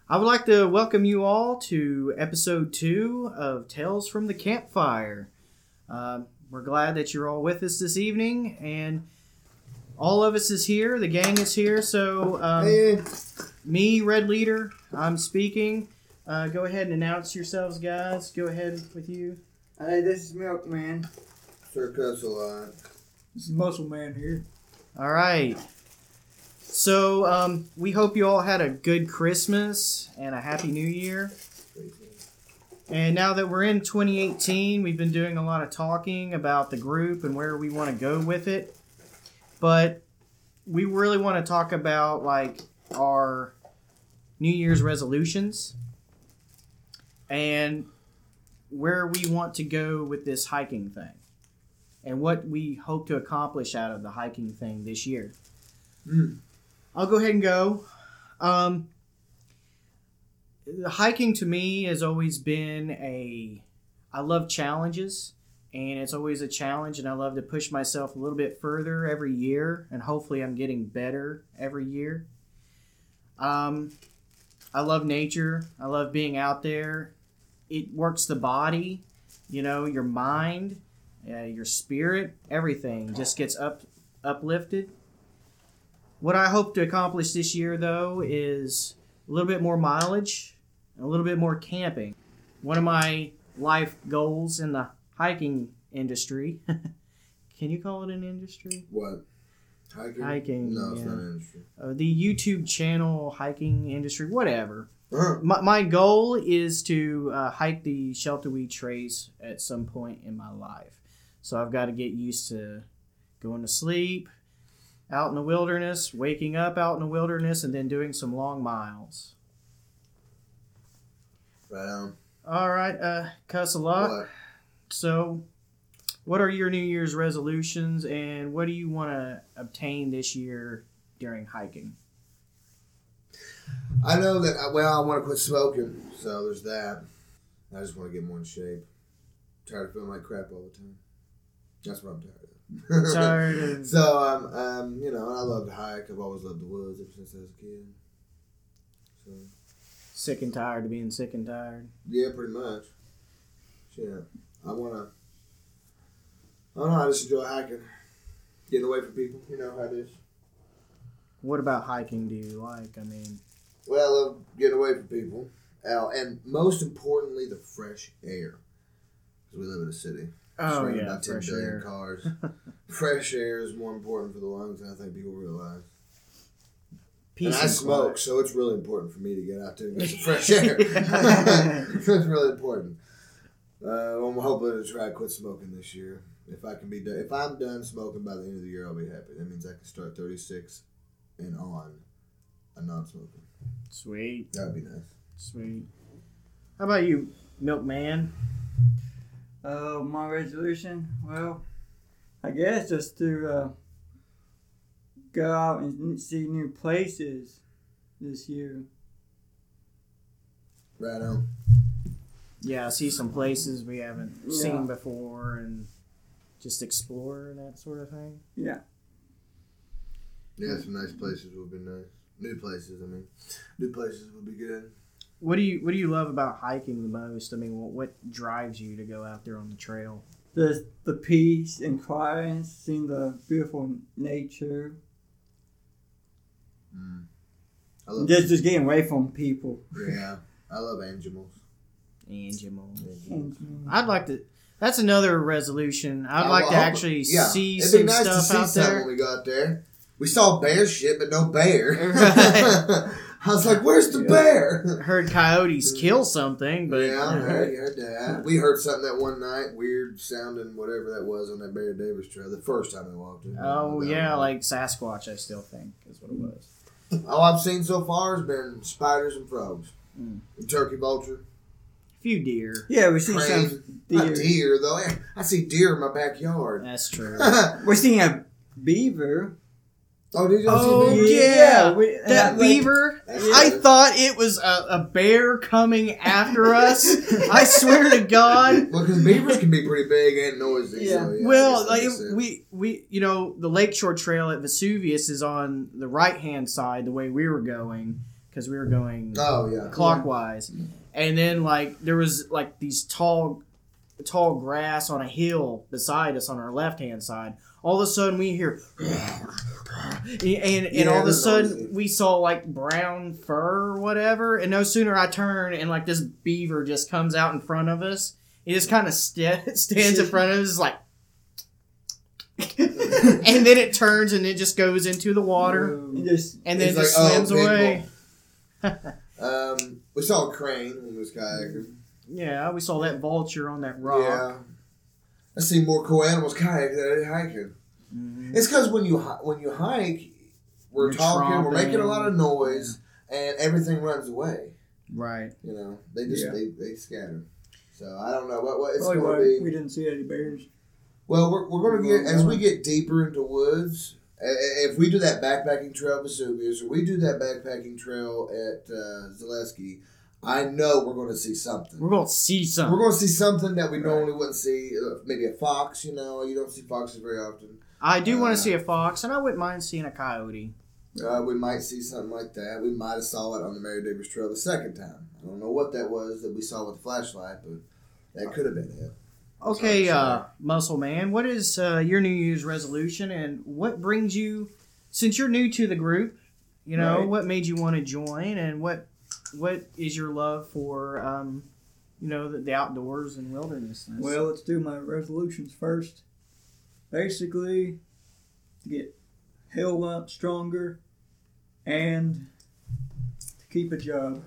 I would like to welcome you all to episode 2 of Tales from the Campfire. We're glad that you're all with us this evening, and all of us is here. The gang is here. So, me, Red Leader, I'm speaking. Go ahead and announce yourselves, guys. Go ahead with you. Hey, this is Milkman. Sir Cuss a lot. This is Muscle Man here. All right. So, we hope you all had a good Christmas and a Happy New Year. And now that we're in 2018, we've been doing a lot of talking about the group and where we want to go with it. But we really want to talk about, like, our New Year's resolutions and where we want to go with this hiking thing and what we hope to accomplish out of the hiking thing this year. I'll go ahead and go. The hiking to me has always been I love challenges, and it's always a challenge, and I love to push myself a little bit further every year, and hopefully I'm getting better every year. I love nature. I love being out there. It works the body, your mind, your spirit, everything just gets uplifted. What I hope to accomplish this year, though, is a little bit more mileage, and a little bit more camping. One of my life goals in the hiking industry. Can you call it an industry? What? Hiking? Hiking. No, it's not an industry. The YouTube channel hiking industry, whatever. Uh-huh. My goal is to hike the Shelterweed Trace at some point in my life. So I've got to get used to going to sleep out in the wilderness, waking up out in the wilderness, and then doing some long miles. Right on. All right, Cuss a lot. What? So, what are your New Year's resolutions, and what do you want to obtain this year during hiking? I know that, I want to quit smoking, so there's that. I just want to get more in shape. Tired of feeling like crap all the time. That's what I'm tired of. Tired of... So, I love to hike. I've always loved the woods ever since I was a kid. So, Sick and tired of being sick and tired? yeah, pretty much. Yeah. I just enjoy hiking. Getting away from people. You know how it is. What about hiking do you like? Well, I love getting away from people. And most importantly, the fresh air. Because we live in a city. Oh, yeah, about 10 fresh billion air. cars. Fresh air is more important for the lungs than I think people realize. Peace and I and smoke, quiet. so it's really important for me to get out there and get some fresh air. It's really important. I'm hoping to try to quit smoking this year. If I'm done smoking by the end of the year, I'll be happy. That means I can start 36 and on a non-smoking. Sweet. That would be nice. Sweet. How about you, Milkman? My resolution, well, I guess just to go out and see new places this year. Right on. Yeah, see some places we haven't seen before and just explore and that sort of thing. Yeah. Yeah, some nice places would be nice. New places would be good. What do you love about hiking the most? What drives you to go out there on the trail? Just the peace and quiet, seeing the beautiful nature. I love Just getting away from people. Yeah, I love animals. I'd like to. That's another resolution. I'd like to actually see It'd some be nice stuff to see out something there. when we got there. We saw bear shit, but no bear. Right. I was like, "Where's the bear?" Heard coyotes kill something, but Yeah, I heard that. We heard something that one night, weird sounding, whatever that was on that Bear Davis trail. The first time I walked it. Oh yeah, like Sasquatch. I still think is what it was. All I've seen so far has been spiders and frogs, Mm. and turkey vulture. Few deer. Yeah, we seen Crane. some Not deer. deer though. I see deer in my backyard. That's true. We're seeing a beaver. Oh, did you Oh see beaver? yeah, we- that like- beaver. That's I good. thought it was a bear coming after us. I swear to God. Well, because beavers can be pretty big and noisy. Yeah. So, yeah Well, I like guess that makes sense. we the Lakeshore Trail at Vesuvius is on the right hand side, the way we were going, because we were going Oh yeah. clockwise, and then like there was like these tall grass on a hill beside us on our left hand side. All of a sudden we hear, and all of a sudden we saw like brown fur or whatever. And no sooner I turn and like this beaver just comes out in front of us. He just kind of stands in front of us like, and then it turns and it just goes into the water and then just swims away. We saw a crane when we was kayaking. Yeah, we saw that vulture on that rock. Yeah, I see more cool animals kayaking than hiking. Mm-hmm. It's because when you hike, we're talking, we're making a lot of noise, and everything runs away. Right. You know, they just they scatter. So I don't know what it's going to be. We didn't see any bears. Well, we're going to get, as we get deeper into woods, if we do that backpacking trail at Vesuvius, or we do that backpacking trail at Zaleski, I know we're going to see something. We're going to see something. We're going to see something that we normally wouldn't see. Maybe a fox, you know. You don't see foxes very often. I do want to see a fox, and I wouldn't mind seeing a coyote. We might see something like that. We might have saw it on the Mary Davis Trail the second time. I don't know what that was that we saw with the flashlight, but that could have been it. Okay, Muscle Man, what is your New Year's resolution, and what brings you, since you're new to the group, you know, what made you want to join, and what is your love for, you know, the outdoors and wilderness? Well, let's do my resolutions first. Basically, get hell of a lot stronger and to keep a job.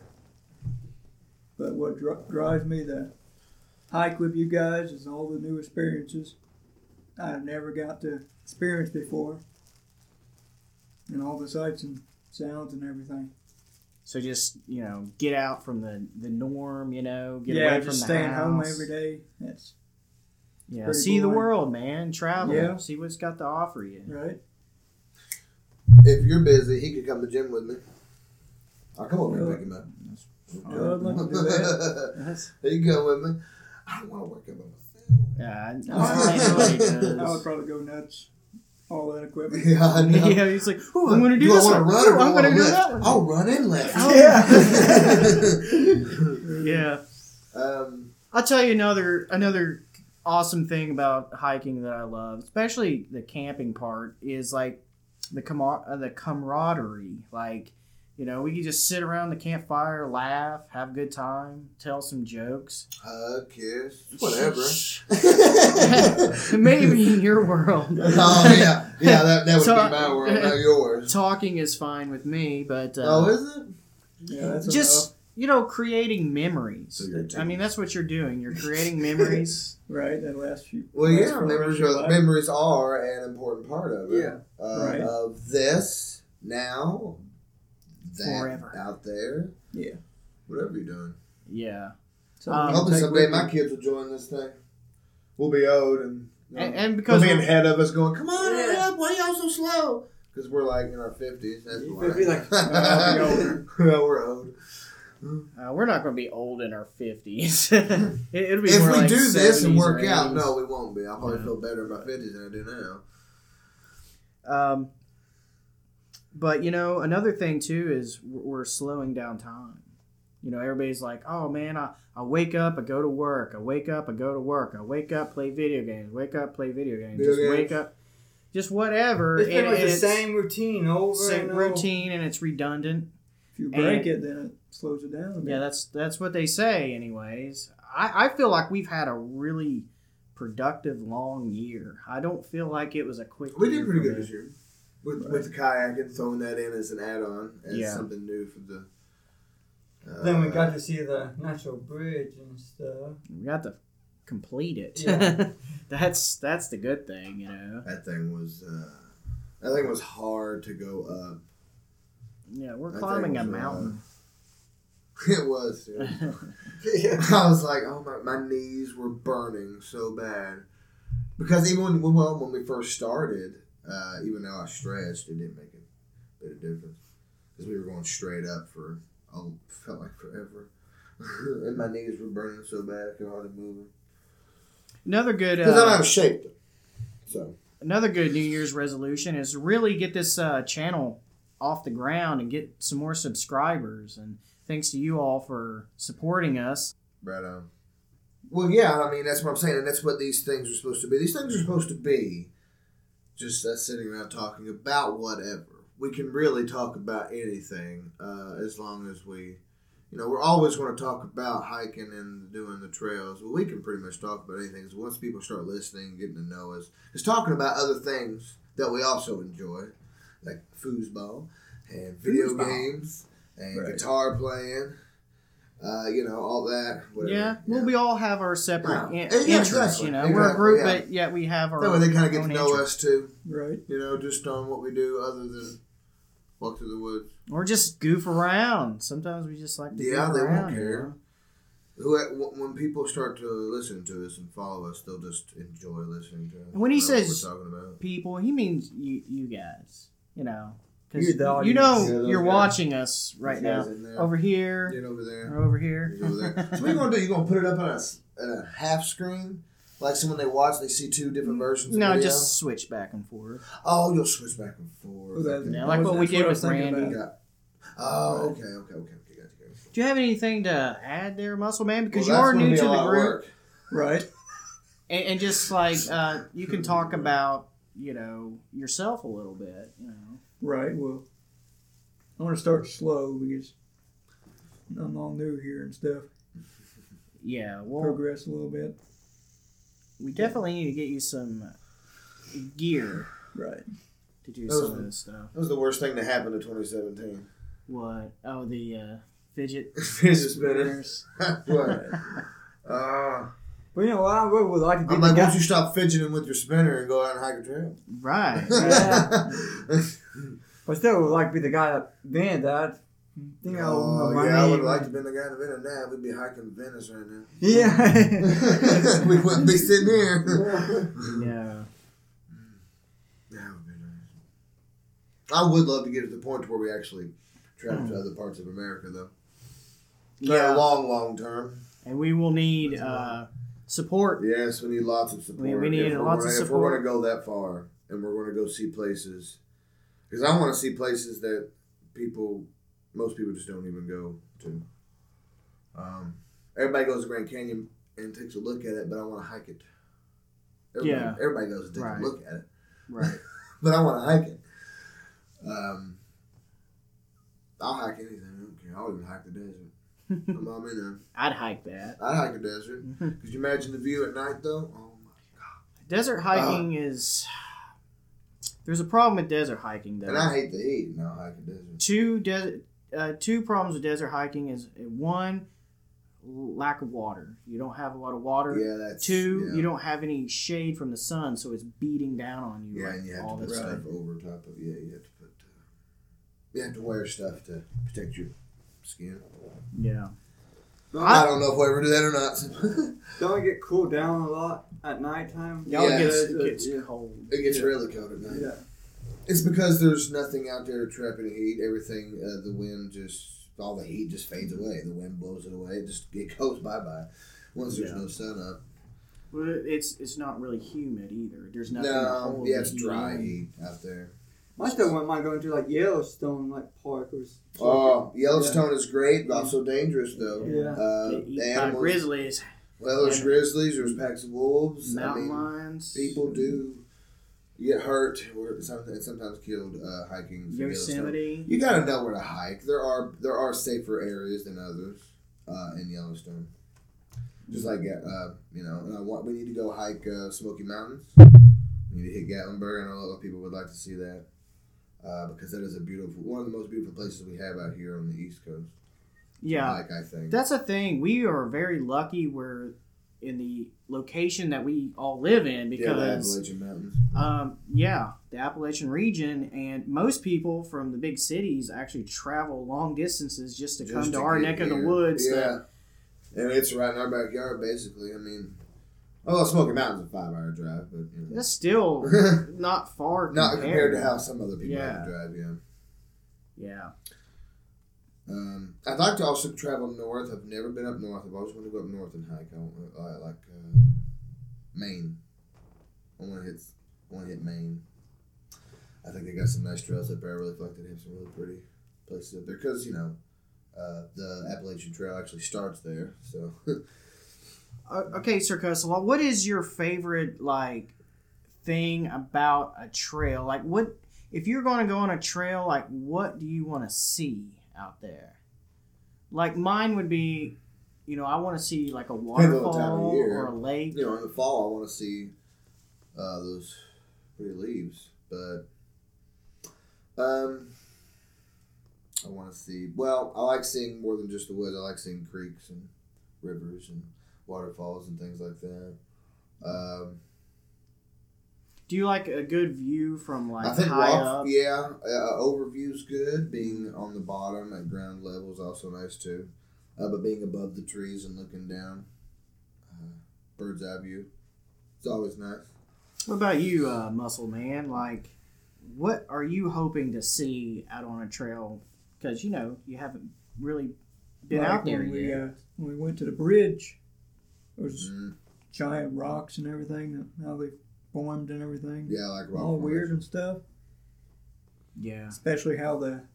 But what drives me to hike with you guys is all the new experiences I've never got to experience before, and all the sights and sounds and everything. So just, you know, get out from the norm, you know, get away from the house. Yeah, just staying home every day. That's see boring. the world, man. Travel. Yeah. See what's got to offer you. Right. If you're busy, he could come to the gym with me. I'll come over and pick him up. I'd like to do that. There you go with me. I don't want to work out by myself. Yeah, I know he does. I would probably go nuts. All that equipment. Yeah, I know. Yeah, he's like, oh, I'm going to do this one. Run or I'm going to do lift? that one. I'll run and lift. Yeah. I'll tell you another awesome thing about hiking that I love, especially the camping part, is like the camaraderie. Like, you know, we can just sit around the campfire, laugh, have a good time, tell some jokes. Hug, kiss, whatever. Maybe in your world. Oh, yeah. Yeah, that would be my world, not yours. Talking is fine with me, but... is it? Yeah, that's just, enough. You know, creating memories. So I mean, that's what you're doing. You're creating memories. Right, that last few. Well, yeah, memories are an important part of it. Yeah. Right. Of this, now, that, forever. Out there. Yeah. Whatever you're doing. Yeah. Hopefully someday my kids will join this thing. We'll be old and because they'll be ahead of us going, come on, hurry up, why y'all so slow? Because we're like in our 50s. That's why. We're old. We're not going to be old in our 50s. It'll be if more we like do this and work 70s or out, 80s. no, we won't be. I'll probably feel better in my 50s than I do now. But, you know, another thing, too, is we're slowing down time. You know, everybody's like, oh, man, I wake up, I go to work. I wake up, I go to work. I wake up, play video games. Wake up, play video games. Wake up. Just whatever. It's pretty much the same routine over and over. Routine, and it's redundant. If you break it, then it slows it down a bit. Yeah, that's what they say anyways. I feel like we've had a really productive, long year. I don't feel like it was a quick We year did pretty for good me. this year. With the kayak and throwing that in as an add-on, as something new for the... then we got to see the natural bridge and stuff. We got to complete it. Yeah. That's the good thing, you know. That thing was hard to go up. Yeah, we're climbing a mountain. It was, dude. I was like, oh my knees were burning so bad. Because even when we first started, even though I stretched, it didn't make a bit of difference. Because we were going straight up for, felt like forever. And my knees were burning so bad I could hardly move them. Another good... Because I'm out of shape, though. So. Another good New Year's resolution is really get this channel off the ground and get some more subscribers. And thanks to you all for supporting us. Right on. Well, yeah, I mean, that's what I'm saying, and that's what these things are supposed to be. These things are supposed to be just us sitting around talking about whatever. We can really talk about anything as long as we, we're always going to talk about hiking and doing the trails. Well, we can pretty much talk about anything. So once people start listening, getting to know us, it's talking about other things that we also enjoy, like foosball and video games and guitar playing. All that. Whatever. Yeah, well, we all have our separate interests. Exactly. We're a group, but yet we have our. That way they kind of get own to know interests. us too. Right. Just on what we do other than walk through the woods. Or just goof around. Sometimes we just like to goof around. They won't care. When people start to listen to us and follow us, they'll just enjoy listening to us. And when he says what we're talking about. people, he means you guys. Because You're the audience. you're watching us right now. Over here. Get over there. Or over here. Get over there. So what are you going to do? You're going to put it up on a half screen? Like so when they watch, they see two different versions of No, video? just switch back and forth. Oh, you'll switch back and forth. Yeah, like what we did with Randy. Oh, okay. Gotcha. Do you have anything to add there, Muscle Man? Because Well, you are that's gonna new be to a the lot of group. work. Right. And just like you can talk about, yourself a little bit, Right. Well, I want to start slow because I'm all new here and stuff. Yeah, well, Progress a little bit. we definitely need to get you some gear Right. to do some of this stuff. That was the worst thing to happen to 2017. What? Oh, the fidget Fidget spinners. What? But you know what? I would like to be I'm the like, guy. once you stop fidgeting with your spinner and go out and hike a trail. Right. Yeah. But still, would like to be the guy that invented that. I would like to have been the guy that invented that. We'd be hiking Venice right now. Yeah. We wouldn't be sitting here. Yeah. That would be nice. I would love to get to the point where we actually travel to other parts of America, though. Yeah. Long term. And we will need support. Yes, we need lots of support. We need lots of If we're support. going to go that far and we're going to go see places, because I want to see places that most people just don't even go to. Everybody goes to Grand Canyon and takes a look at it, but I want to hike it. Everybody goes and takes a look at it. Right. But I want to hike it. I'll hike anything. I don't care. I'll even hike the desert. I'm in there. I'd hike that. I'd hike a desert. Could you imagine the view at night, though? Oh, my God. Desert hiking is... There's a problem with desert hiking, though. And I hate the heat, and I'll hike a desert. Two problems with desert hiking is, one, lack of water. You don't have a lot of water. Yeah, that's... Two, you don't have any shade from the sun, so it's beating down on you. Yeah, and you have all to put the stuff time. over top of... Yeah, you have to put... you have to wear stuff to protect your skin. Yeah. I don't know if we'll ever do that or not. Don't it get cooled down a lot at nighttime? Y'all Yeah, it gets cold. It gets really cold at night. Yeah. It's because there's nothing out there trapping heat. Everything, the wind all the heat just fades away. The wind blows it away. It goes bye-bye once there's no sun up. Well, it's not really humid either. There's nothing. to No, hold yeah, the it's heat dry in. heat out there. I still wouldn't mind going to like Yellowstone, like park or. Oh, Yellowstone is great, but also dangerous though. Yeah. Get The eaten by animals. grizzlies, Well, there's grizzlies, there's packs of wolves. mountain lions, People do get hurt or sometimes killed hiking. through Yellowstone. Yosemite. You got to know where to hike. There are safer areas than others in Yellowstone. Just like we need to go hike Smoky Mountains. We need to hit Gatlinburg. I know a lot of people would like to see that because that is one of the most beautiful places we have out here on the East Coast. Yeah, Hike, I think. that's a thing. We are very lucky. We're in the location that we all live in the because Appalachian Mountains. the Appalachian region, and most people from the big cities actually travel long distances just to come to our get neck of the here. woods. Yeah, and it's right in our backyard, basically. I mean, Smoky Mountain's a 5-hour drive, but That's still not far. not compared to how some other people have to drive. Yeah. I'd like to also travel north. I've never been up north. I've always wanted to go up north and hike. I like Maine. I want to hit Maine. I think they got some nice trails up there. I really feel like they have some really pretty places up there because, the Appalachian Trail actually starts there. So, Okay, Sir Cusselot, what is your favorite, thing about a trail? What if you're going to go on a trail, what do you want to see out there? Mine would be, I want to see, a Depends on the time waterfall of year. or a lake. in the fall, I want to see those pretty leaves. But I want to see. Well, I like seeing more than just the woods. I like seeing creeks and rivers and waterfalls and things like that. Do you like a good view from I think high up? overview's good. Being on the bottom at ground level is also nice too. But being above the trees and looking down, bird's eye view, it's always nice. What about you, Muscle Man? What are you hoping to see out on a trail? Because you haven't really been out there yet. When we went to the bridge, there was Mm. giant rocks and everything. How they formed and everything. Yeah, I like rock All weird formation. and stuff. Yeah. Especially how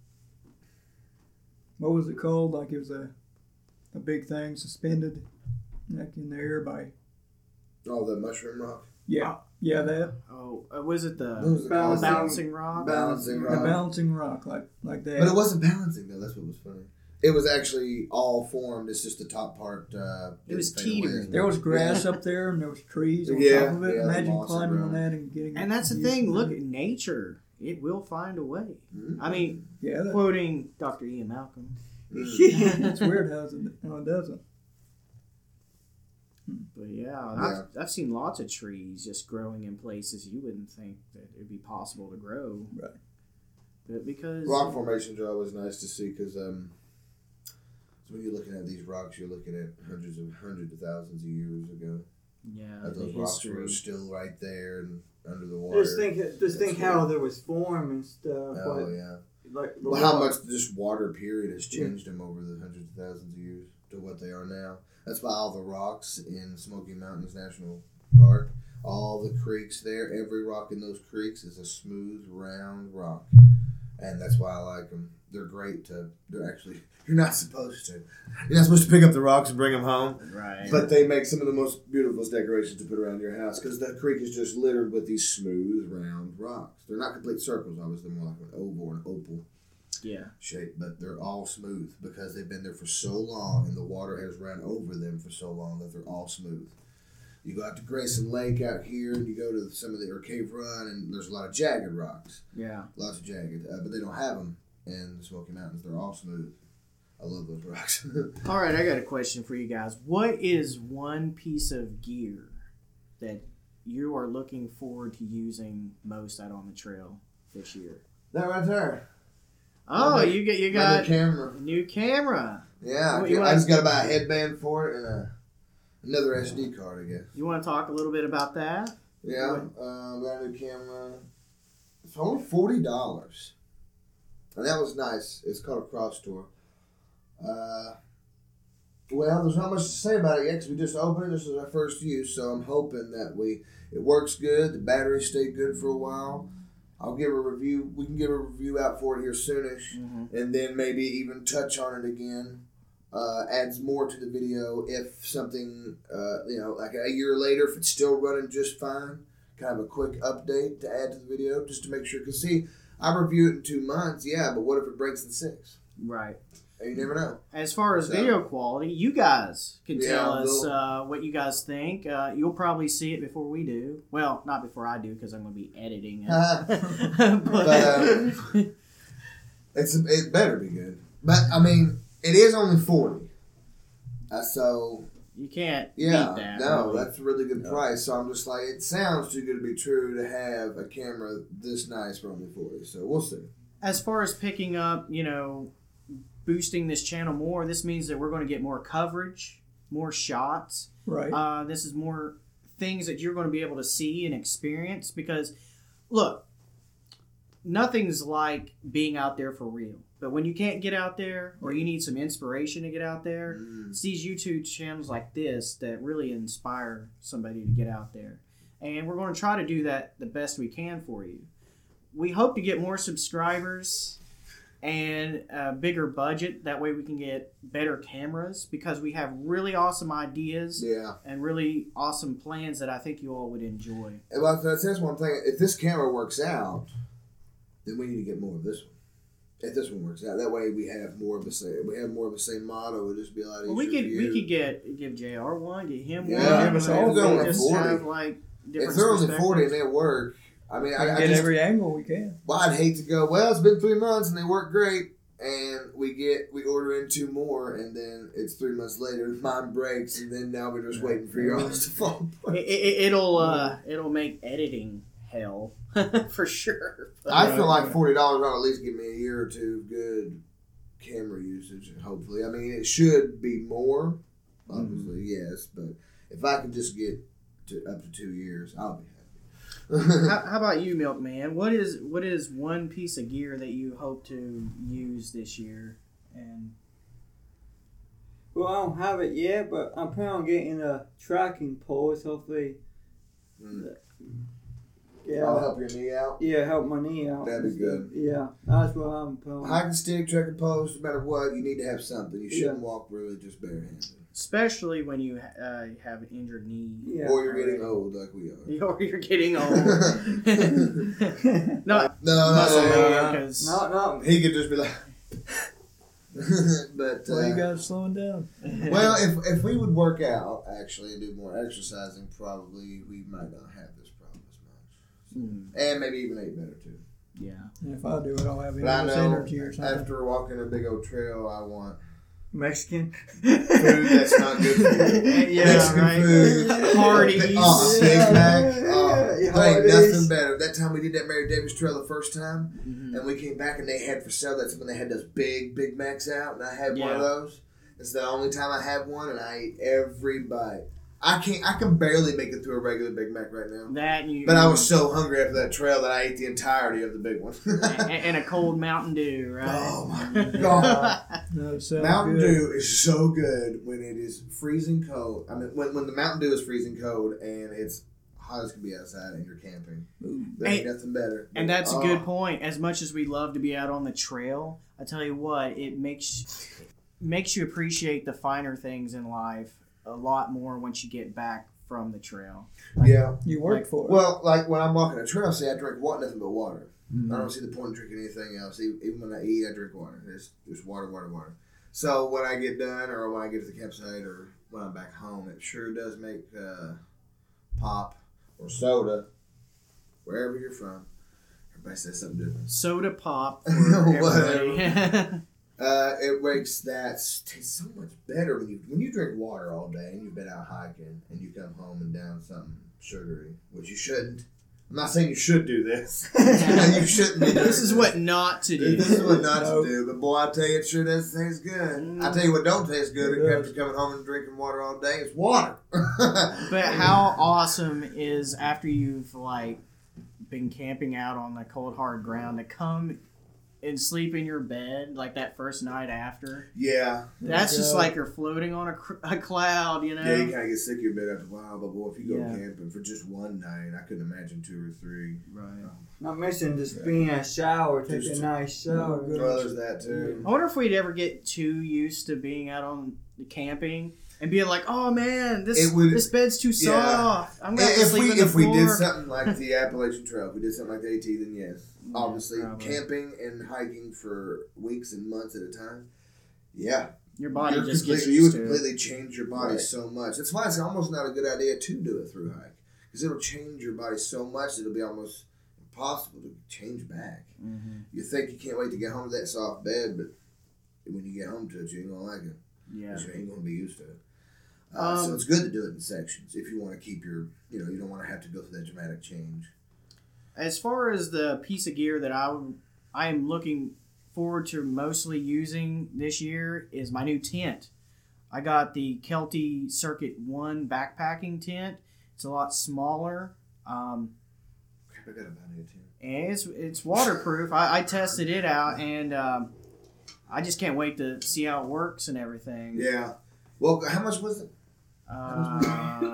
what was it called? It was a big thing suspended in the air by. Oh, the mushroom rock. Yeah, that. Oh, was it What was the it called? bouncing rock? Balancing The rock. bouncing rock, like that. But it wasn't balancing though. That's what was funny. It was actually all formed. It's just the top part. It was didn't fade away. teetering. There was grass up there and there was trees on Yeah, top of it. yeah, the Imagine moss climbing on ground. that and getting. And that's the used thing. to Look it. at nature. It will find a way. Mhm. I mean, Yeah, quoting Dr. Ian Malcolm. it's weird how it doesn't. But yeah, Yeah. I've seen lots of trees just growing in places you wouldn't think that it'd be possible to grow. Right. But because Rock formations are always nice to see because so when you're looking at these rocks, you're looking at hundreds of thousands of years ago. yeah, That the those rocks history. were still right there and under the water. Just think how there was form and stuff. Oh yeah. Like the Well, how water. much just water period has changed them over the hundreds of thousands of years to what they are now. That's why all the rocks in Smoky Mountains National Park, all the creeks there, every rock in those creeks is a smooth, round rock. And that's why I like them. They're great they're actually, you're not supposed to. You're not supposed to pick up the rocks and bring them home. Right. But they make some of the most beautiful decorations to put around your house because the creek is just littered with these smooth, round rocks. They're not complete circles, obviously, more like an oval or an opal yeah. shape, but they're all smooth because they've been there for so long and the water has run over them for so long that they're all smooth. You go out to Grayson Lake out here and you go to some of or Cave Run and there's a lot of jagged rocks, Yeah. lots of jagged, but they don't have them in the Smoky Mountains. They're all smooth. I love those rocks. All right, I got a question for you guys. What is one piece of gear that you are looking forward to using most out on the trail this year? That right there. Oh, My you My got new camera. a new camera. Yeah, What, you I wanna- just got to buy a headband for it and another SD card, I guess. You want to talk a little bit about that? Yeah, got a new camera. It's only $40, and that was nice. It's called a Cross Tour. Well, there's not much to say about it yet because we just opened it. This is our first use, so I'm hoping that it works good. The batteries stay good for a while. I'll give a review. We can give a review out for it here soonish, and then maybe even touch on it again. Adds more to the video if something, like a year later, if it's still running just fine. Kind of a quick update to add to the video just to make sure. Because, see, I review it in 2 months, yeah, but what if it breaks in 6? Right. You never know. As far as So- video quality, you guys can Yeah, tell us we'll- what you guys think. You'll probably see it before we do. Well, not before I do because I'm going to be editing it. But, it better be good. But, I mean, it is only 40. So, you can't yeah, beat that. no, really. that's a really good price. So I'm just like, it sounds too good to be true to have a camera this nice for only 40. So we'll see. As far as picking up, boosting this channel more, this means that we're going to get more coverage, more shots. Right. This is more things that you're going to be able to see and experience because, look, nothing's like being out there for real. But when you can't get out there or you need some inspiration to get out there, it's these YouTube channels like this that really inspire somebody to get out there. And we're going to try to do that the best we can for you. we hope to get more subscribers and a bigger budget. That way we can get better cameras because we have really awesome ideas Yeah. and really awesome plans that I think you all would enjoy. Well, that's one thing. If this camera works out, then we need to get more of this one. If this one works out, that way we have more of the same. We have more of the same model. It'll just be a lot easier. Well, we for could give JR one, get him Yeah, one. give us and all then one. just 40. have like different If they're only 40 and perspectives. they work, I mean, We I get just, every angle we can. well, I'd hate to go. Well, it's been 3 months and they work great, and we order in 2 more, and then it's 3 months later, mine breaks, and then now we're just waiting for yours to fall apart. It'll make editing hell for sure. I feel like $40 ought at least give me a year or two of good camera usage. Hopefully, I mean it should be more. Obviously, yes, but if I can just get to up to 2 years, I'll be happy. How about you, Milkman? What is one piece of gear that you hope to use this year? And Well, I don't have it yet, but I'm planning on getting a tracking pole. So hopefully, Mm. yeah, I'll help your knee out. yeah, help my knee out. That'd be good. Yeah, that's what I'm planning. Hiking stick, trekking post, no matter what, you need to have something. You shouldn't walk really just barehanded. especially when you have an injured knee, Yeah. Or you're getting old like we are. or you're getting old. Not No, muscle no, memory, no. 'cause- No. He could just be like. But Well, you guys slowing down. well, if we would work out actually and do more exercising, probably we might not have this problem as much, Hmm, and maybe even eat better too. yeah. And if I do it, I'll have But I endless know energy or something. after walking a big old trail, I want Mexican. food that's not good for you. Yeah, Mexican right. food. Hardee's. Oh, Big Mac. Oh, Yeah, there ain't Hardee's. nothing better. That time we did that Mary Davis Trail the first time, Mhm. and we came back and they had for sale. That's when they had those big Big Macs out, and I had one Yeah. of those. It's the only time I had one, and I ate every bite. I can barely make it through a regular Big Mac right now. That and you, But I was so hungry after that trail that I ate the entirety of the big one. and a cold Mountain Dew, right? Oh my god! No, it sounds Mountain good. Dew is so good when it is freezing cold. I mean, when the Mountain Dew is freezing cold and it's hot as can be outside and you're camping. There ain't nothing better. And that's a Oh. good point. As much as we love to be out on the trail, I tell you what, it makes you appreciate the finer things in life a lot more once you get back from the trail. Yeah. You work Like- for it. Well, like when I'm walking a trail, see, I drink nothing but water. Mm-hmm. I don't see the point in drinking anything else. Even when I eat, I drink water. It's just water, water, water. So when I get done, or when I get to the campsite, or when I'm back home, it sure does make pop or soda, wherever you're from. Everybody says something different. Soda pop for everybody. It makes that taste so much better when you drink water all day and you've been out hiking and you come home and down something sugary, which you shouldn't. I'm not saying you should do this. You shouldn't be doing This is what not to do. This is what not No. to do. But boy, I tell you, it sure does taste good. I tell you what don't taste good It after coming home and drinking water all day. It's water. But how awesome is after you've like been camping out on the cold hard ground to come and sleep in your bed like that first night after? Yeah. That's just Yeah. like you're floating on a cloud, you know? Yeah, you kind of get sick of your bed after a while. But boy, if you go Yeah. camping for just one night, I couldn't imagine 2 or 3. Right. Not missing just being in a shower, take a nice shower. Oh, good. Well, there's that too. I wonder if we'd ever get too used to being out on the camping and being like, "Oh man, this It would- this bed's too yeah. soft. I'm gonna have to If sleep we on the if we floor." did something like the Appalachian Trail, if we did something like the AT, then yes, Yeah, obviously probably. camping and hiking for weeks and months at a time. Yeah, Your body You're just gets completely- you would used to it. completely change your body Right. so much. That's why it's almost not a good idea to do a through hike because it'll change your body so much it'll be almost impossible to change back. Mhm. You think you can't wait to get home to that soft bed, but when you get home to it, you ain't gonna like it. Yeah. 'Cause you ain't gonna be used to it. So Um, it's good to do it in sections if you want to keep your, you don't want to have to go through that dramatic change. As far as the piece of gear that I am looking forward to mostly using this year is my new tent. I got the Kelty Circuit 1 backpacking tent. It's a lot smaller. Crap, I got about it too. And it's waterproof. I tested it out, and I just can't wait to see how it works and everything. Yeah. Well, how much was it?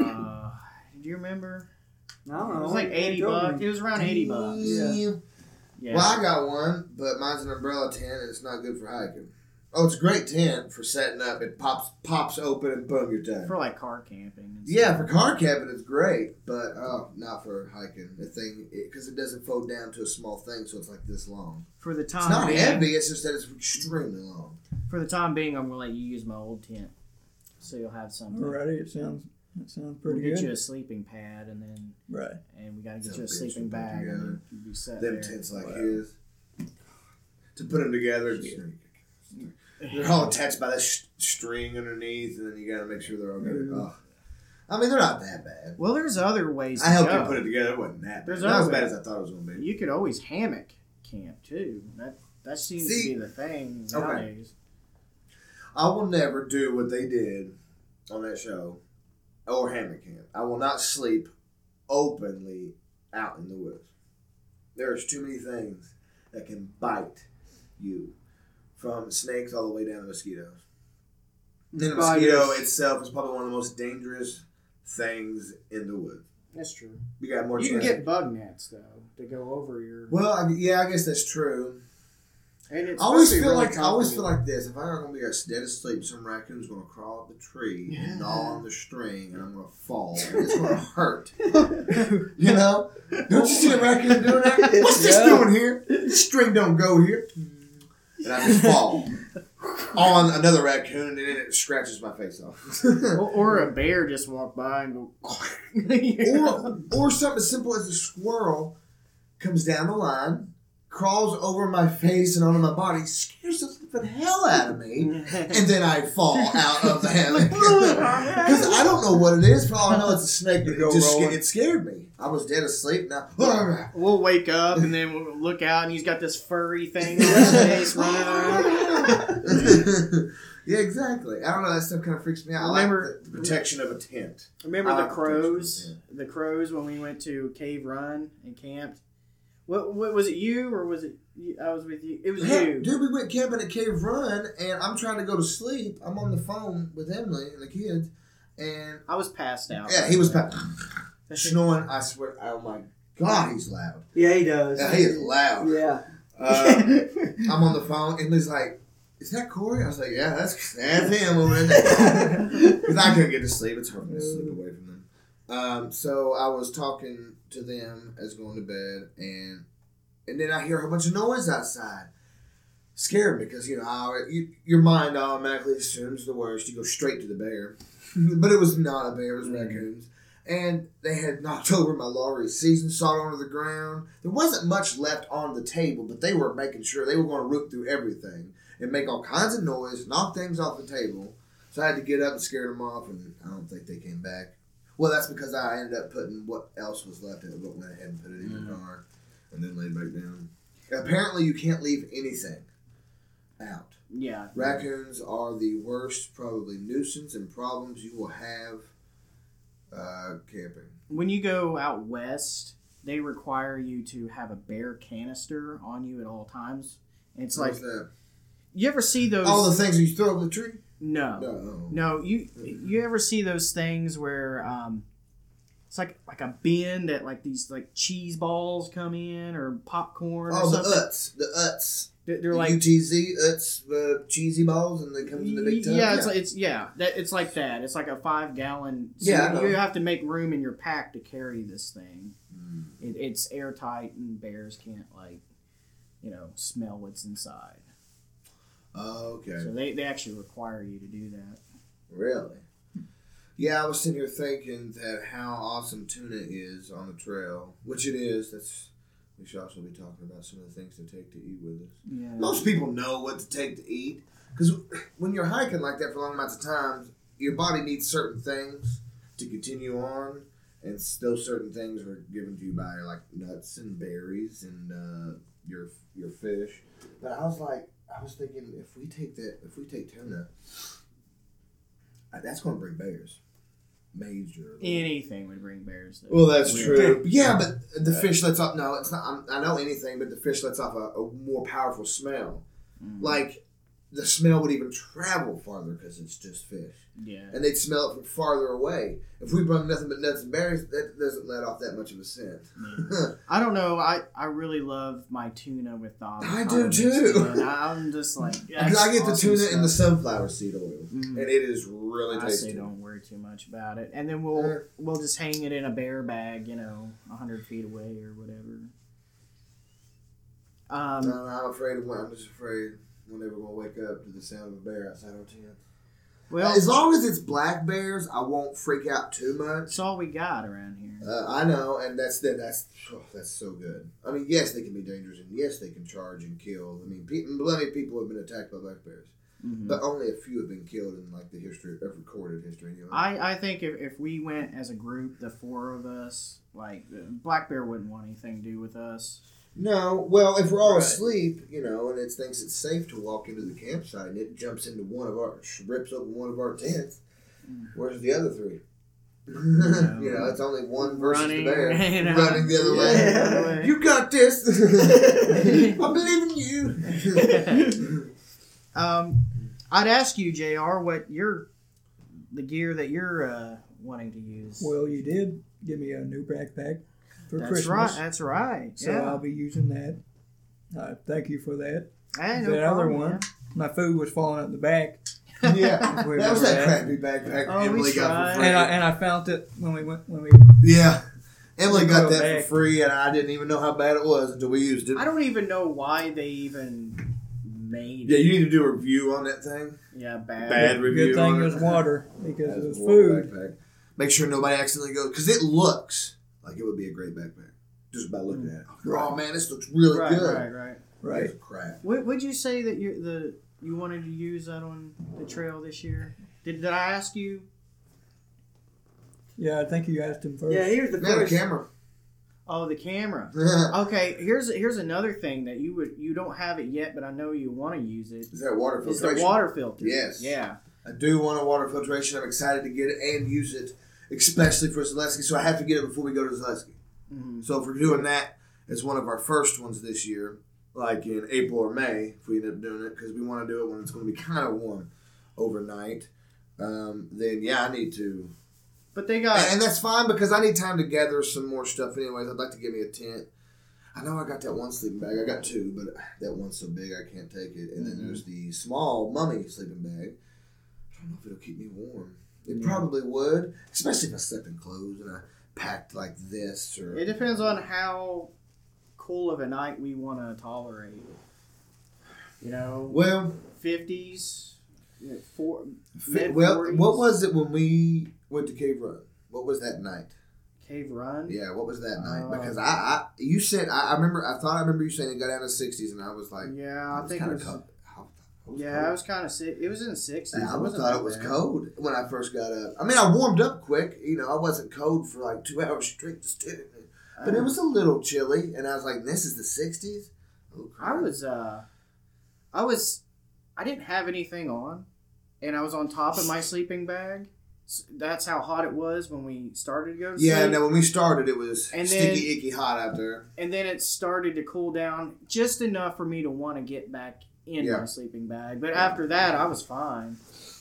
Do you remember? I don't It know. was like $80. It was around $80. Yeah. Yeah. Well, I got one, but mine's an umbrella tent, and it's not good for hiking. Oh, it's a great tent for setting up. It pops open, and boom, you're done. For like car camping. And Yeah, stuff. for car camping, it's great, but not for hiking. The thing, because it doesn't fold down to a small thing, so it's like this long. For the time It's not being, heavy. It's just that it's extremely long. For the time being, I'm gonna let you use my old tent, so you'll have something. Alrighty, it sounds pretty We'll get good. you a sleeping pad, and then Right. we gotta get Some you a bitch sleeping to put bag, and together. then you'll be set Them there. tents like Wow. his. To put them together, they're all attached by this string underneath, and then you got to make sure they're all good. Oh. I mean, they're not that bad. Well, there's other ways. I helped to you go. put it together. It wasn't that bad. There's Not as other bad ways. as I thought it was going to be. You could always hammock camp too. That seems See, to be the thing okay. nowadays. I will never do what they did on that show or hammock camp. I will not sleep openly out in the woods. There's too many things that can bite you, from snakes all the way down to mosquitoes. And the mosquito Spiders. itself is probably one of the most dangerous things in the woods. That's true. You got more You can chance. get bug nets though to go over your. Well, I guess that's true. And it's I always supposed to be feel really like this. If I'm gonna be dead asleep, some raccoon's gonna crawl up the tree and gnaw on the string, and I'm gonna fall. And it's gonna hurt. You know? Don't you see a raccoon doing that? What's this doing here? This string don't go here. And I just fall on another raccoon, and then it scratches my face off. or a bear just walk by and go. or something as simple as a squirrel comes down the line, crawls over my face and onto my body, scares the flipping hell out of me, and then I fall out of the hammock. Because I don't know what it is. For all I know, it's a snake. It scared me. I was dead asleep. Now, We'll wake up and then we'll look out and he's got this furry thing on his face running around. Yeah, exactly. I don't know. That stuff kind of freaks me out. Remember- I like the protection of a tent. Remember I the like protection, crows? The crows when we went to Cave Run and camped. What was it? You or was it? I was with you. It was Yeah, you. dude, we went camping at Cave Run, and I'm trying to go to sleep. I'm on the phone with Emily and the kids, and I was passed out. yeah, he was snoring. I swear, oh my God, he's loud. Yeah, he does. Yeah, he is loud. Yeah. I'm on the phone, and he's like, "Is that Corey?" I was like, "Yeah, that's him over there." Because I couldn't get to sleep. It's hard for me to sleep away from them. So I was talking to them as going to bed, and then I hear a whole bunch of noise outside. Scared me because your mind automatically assumes the worst. You go straight to the bear, but it was not a bear. It was raccoons. And they had knocked over my laundry season salt onto the ground. There wasn't much left on the table, but they were making sure they were going to root through everything and make all kinds of noise, knock things off the table. So I had to get up and scare them off, and I don't think they came back. Well, that's because I ended up putting what else was left in it, but went ahead and put it in the car and then laid back down. Apparently, you can't leave anything out. Yeah. Raccoons are the worst, probably, nuisance and problems you will have camping. When you go out west, they require you to have a bear canister on you at all times. And it's What's like, that? you ever see those? All the things that you throw over the tree? No. No. You ever see those things where it's like a bin that like these like cheese balls come in or popcorn or Oh, something? the Utz. They're like UTZ, Utz, cheesy balls, and they come in the big tub. yeah, it's like that. It's like a 5-gallon. So Yeah, I know. you have to make room in your pack to carry this thing. Mm. It's airtight, and bears can't smell what's inside. Oh, okay. So they actually require you to do that. Really? Yeah, I was sitting here thinking that how awesome tuna is on the trail, which it is. We should also be talking about some of the things to take to eat with us. Yeah. Most people know what to take to eat because when you're hiking like that for long amounts of time, your body needs certain things to continue on, and those certain things are given to you by like nuts and berries and your fish. But I was thinking if we take tuna, that's going to bring bears. Major. Anything would bring bears. Though. Well, that's Really. true. Yeah, but the fish lets off. No, it's not. I know anything, but the fish lets off a more powerful smell. Mm. Like the smell would even travel farther because it's just fish. Yeah. And they'd smell it from farther away. If we brought nothing but nuts and berries, that doesn't let off that much of a scent. I don't know. I really love my tuna with the I avocado do too. mix, man. I'm just like, Because I get the awesome tuna and the stuff. sunflower seed oil, Mhm. and it is really I tasty. say don't worry too much about it, and then we'll just hang it in a bear bag, 100 feet away or whatever. No, I'm afraid of I'm just afraid we're never gonna wake up to the sound of a bear outside our tent. Well, As long as it's black bears, I won't freak out too much. that's all we got around here. I know, and that's so good. I mean, yes, they can be dangerous, and yes, they can charge and kill. I mean, plenty of people have been attacked by black bears, Mhm. but only a few have been killed in like the history of recorded history. Anyway. I think if we went as a group, the four of us, like black bear wouldn't want anything to do with us. No, well, if we're all Right. asleep, and it thinks it's safe to walk into the campsite, and it jumps into rips open one of our tents, where's the other three? It's only one versus Running, the bear. you know. Running the other way. Yeah, the other way. You got this. I believe in you. I'd ask you, JR, what the gear that you're wanting to use. Well, you did give me a new backpack for That's Christmas. right. That's right. So Yeah. I'll be using that. Thank you for that. Hey, no that other problem, one, man. my food was falling out the back. Yeah, that was that crappy backpack Oh, Emily we got tried. for free. And I found it when we Yeah, Emily We got go that back. for free, and I didn't even know how bad it was until we used it. I don't even know why they even made Yeah, it. you need to do a review on that thing. Yeah, bad. Bad review good thing on it it. was water because That's it was a horrible food. backpack. Make sure nobody accidentally goes, because it looks like it would be a great backpack just by looking at it. Oh man, this looks really Right, good. right. Right. It's crap. Would you say that you wanted to use that on the trail this year? Did I ask you? Yeah, I think you asked him first. Yeah, here's the Man, the first. camera. Oh, the camera. Okay, here's another thing that you don't have it yet, but I know you want to use it. Is that water It's filtration? the water filter. Yes. Yeah. I do want a water filtration. I'm excited to get it and use it, especially for Zaleski. So I have to get it before we go to Zaleski. Mm-hmm. So if we're doing that as one of our first ones this year, like in April or May, if we end up doing it, because we want to do it when it's going to be kind of warm overnight, then yeah, I need to. But they got And that's fine because I need time to gather some more stuff anyways. I'd like to get me a tent. I know I got that one sleeping bag. I got two, but that one's so big I can't take it. And then there's the small mummy sleeping bag. I don't know if it'll keep me warm. It probably would, especially if I slept in clothes and I packed like this. Or It depends on how cool of a night we want to tolerate. Well, 50s, well, mid-40s. what was it when we went to Cave Run? What was that night? Cave Run. Yeah, what was that night? Because you said I remember you saying it got down to 60s, and I was like, Yeah, I think it kinda was. cold. Yeah, I was kind of sick. It was in the 60s. I wasn't thought that it was bad. cold when I first got up. I mean, I warmed up quick. I wasn't cold for like 2 hours straight, just sitting there. But it was a little chilly, and I was like, "This is the 60s." Oh, crap. I didn't have anything on, and I was on top of my sleeping bag. That's how hot it was when we started to go to sleep. Yeah, no, when we started, it was And sticky, icky hot out there. And then it started to cool down just enough for me to want to get back in Yeah. my sleeping bag. But after that, I was fine.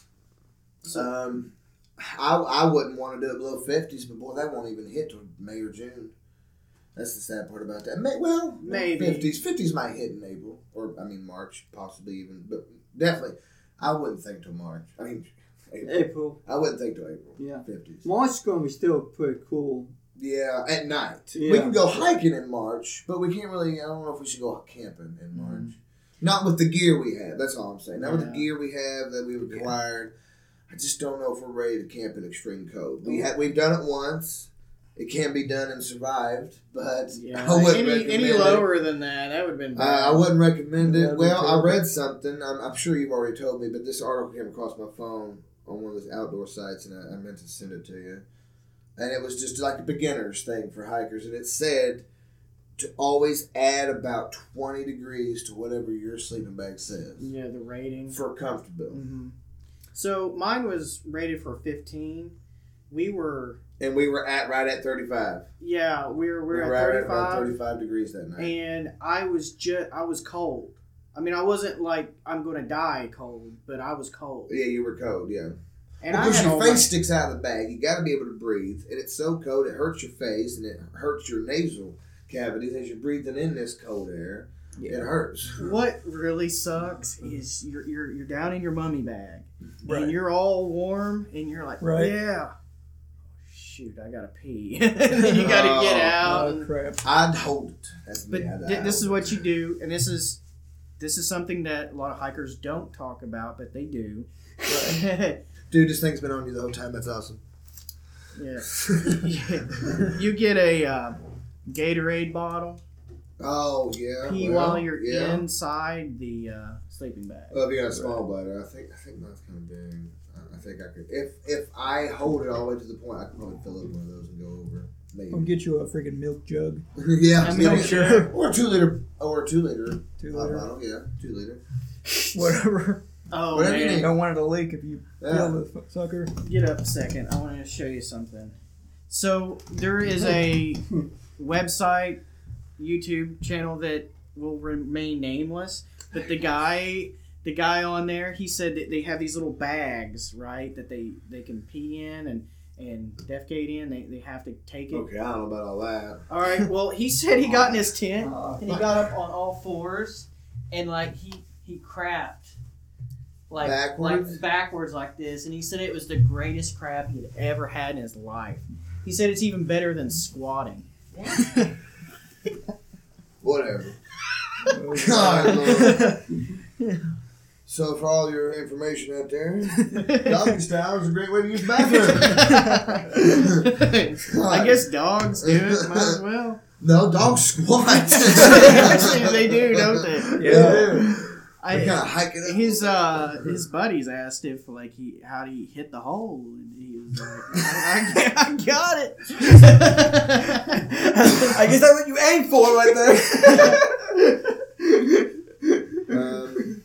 I wouldn't want to do it below 50s, but boy, that won't even hit till May or June. That's the sad part about that. Maybe. 50s might hit in April, or March, possibly even, but definitely, I wouldn't think till March. April. I wouldn't think till April. Yeah. 50s. March is going to be still pretty cool. Yeah, at night. Yeah. We can go hiking in March, but we can't really. I don't know if we should go camping in March. Not with the gear we have. That's all I'm saying. Not with the gear we have that we required. I just don't know if we're ready to camp in extreme cold. We've done it once. It can be done and survived, but I wouldn't recommend any lower than that would have been bad. I wouldn't recommend it. That'd be Well, I terrible. read something. I'm sure you've already told me, but this article came across my phone on one of those outdoor sites, and I meant to send it to you. And it was just like a beginner's thing for hikers, and it said to always add about 20 degrees to whatever your sleeping bag says Yeah, the rating. for comfortability. Mm-hmm. So mine was rated for 15. We were And we were right at 35. we were We at were right at 35, 35 degrees that night. and I was cold. I mean, I wasn't like I'm going to die cold, but I was cold. Yeah, you were cold, yeah. And Because I had your all face my- sticks out of the bag. You got to be able to breathe. And it's so cold, it hurts your face and it hurts your nasal cavities as you're breathing in this cold air. Yeah. It hurts. What really sucks is you're down in your mummy bag, Right. and you're all warm, and you're like, Right. yeah. Shoot, I gotta pee. And then you gotta get out. Oh, and- crap. I'd hold it. That's But me. I'd this is hold what it. you do, and this is something that a lot of hikers don't talk about, but they do. Dude, this thing's been on you the whole time. That's awesome. Yeah. You get a Gatorade bottle, Oh, yeah. pee well, while you're yeah. inside the sleeping bag. Well, if you got a small bladder, I think mine's kind of big. I think I could. If I hold it all the way to the point, I could probably fill up one of those and go over. Maybe. I'll get you a freaking milk jug. Yeah, I mean, maybe. sure. Or a 2 liter. Or a 2 liter. 2 hot liter. bottle, yeah, 2 liter. Whatever. Oh, Whatever you man. need. Don't want it to leak if you Yeah. feel the sucker. Get up a second. I want to show you something. So there is a website, YouTube channel that will remain nameless, but the guy on there, he said that they have these little bags, right, that they can pee in and defecate in. They have to take it. Okay, I don't know about all that. All right. Well, he said he got in his tent and he got up on all fours and like he crapped like backwards like this, and he said it was the greatest crap he had ever had in his life. He said it's even better than squatting. Whatever. Oh, God, Lord. So for all your information out there, doggy style is a great way to use the bathroom. I guess dogs do it. Might as well. No, dogs squat. Actually, they do, don't they? Yeah. They kind of hike it up. His buddies asked if how do you hit the hole, and he was like, I got it. I guess that's what you aim for right there.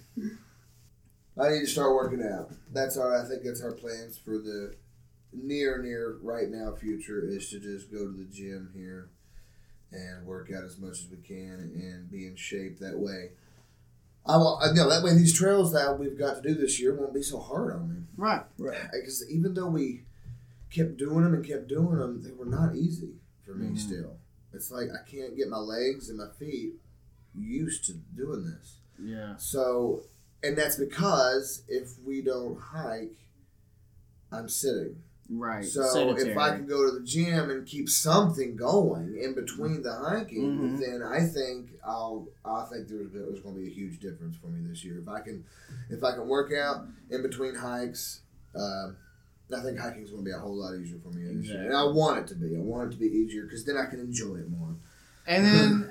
I need to start working out. I think that's our plans for the near right now future is to just go to the gym here and work out as much as we can and be in shape that way. That way these trails that we've got to do this year won't be so hard on me. Right. Right. Because even though we kept doing them, they were not easy for me still. It's like I can't get my legs and my feet used to doing this. Yeah. So, and that's because if we don't hike, I'm sitting. Right. So Sedentary. if I can go to the gym and keep something going in between the hiking, then I think there's going to be a huge difference for me this year. If I can work out in between hikes, I think hiking is going to be a whole lot easier for me this year. And I want it to be. I want it to be easier because then I can enjoy it more. And then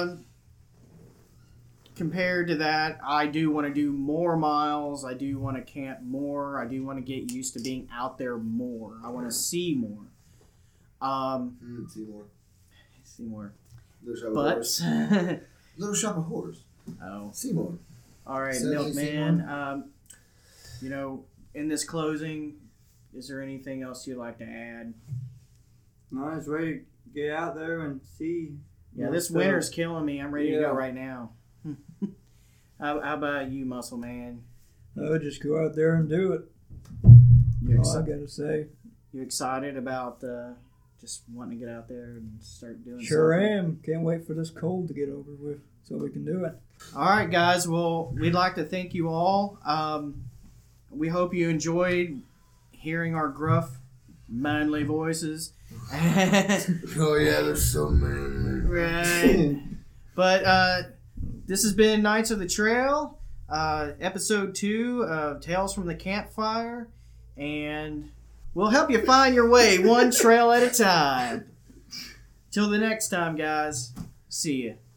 compared to that, I do want to do more miles. I do want to camp more. I do want to get used to being out there more. I want to see more. See more. See more. Little shop of But horrors. Little shop of horrors. oh, See more. all right, Sadly, Milkman. In this closing, is there anything else you'd like to add? No, I was ready to get out there and see. Yeah, more this stuff. winter's killing me. I'm ready to Yeah. go right now. How about you, Muscle Man? Oh, just go out there and do it. You, All I gotta say. you excited about just wanting to get out there and start doing Sure something? am. Can't wait for this cold to get over with so we can do it. All right, guys. Well, we'd like to thank you all. We hope you enjoyed hearing our gruff, manly voices. Oh yeah, there's so many. Right. But this has been Knights of the Trail, episode 2 of Tales from the Campfire, and we'll help you find your way one trail at a time. Till the next time, guys. See ya.